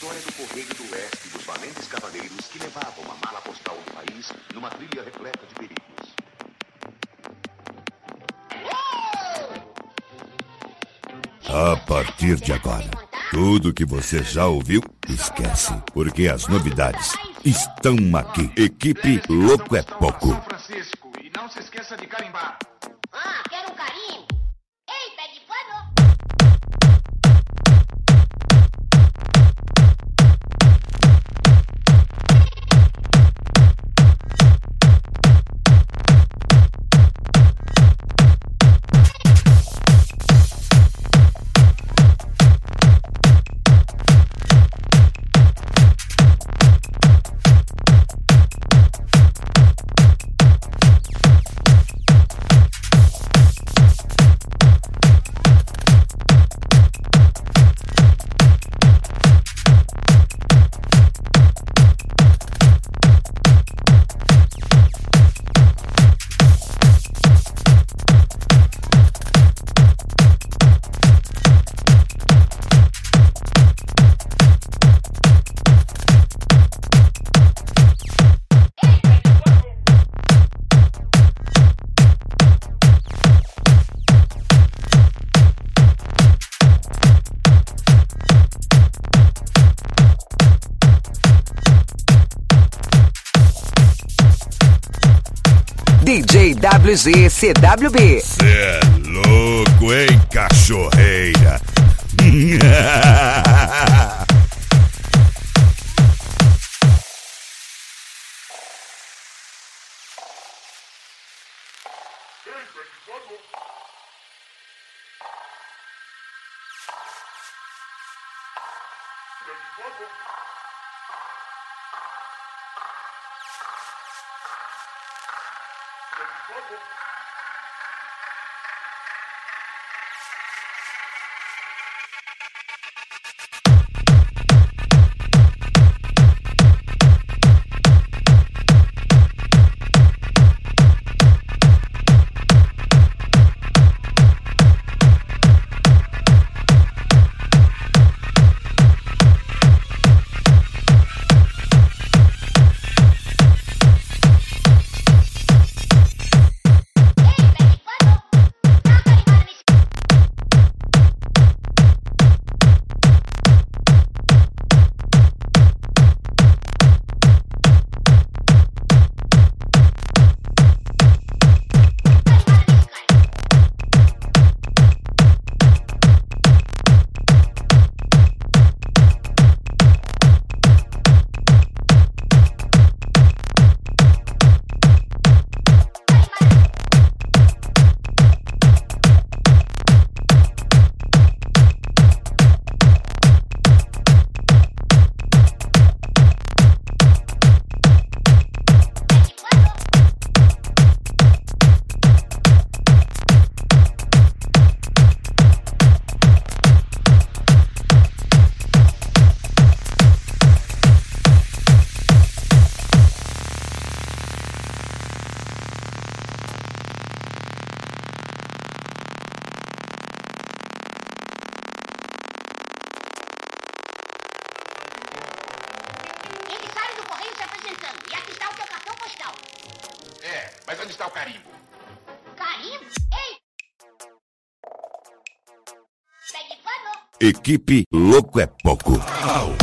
história do Correio do Oeste dos valentes cavaleiros que levavam a mala postal do país numa trilha repleta de perigos. A partir de agora, tudo que você já ouviu, esquece, porque as novidades estão aqui. Equipe Louco é Pouco. São Francisco, e não se esqueça de carimbar. Ah, quero um carimbo. Ei, pé de pano. DJ WZ CWB. Cê é louco, hein, cachorreira? E aqui está o teu cartão postal. É, mas onde está o carimbo? Carimbo? Ei! Pegue pano. Equipe Louco é Pouco.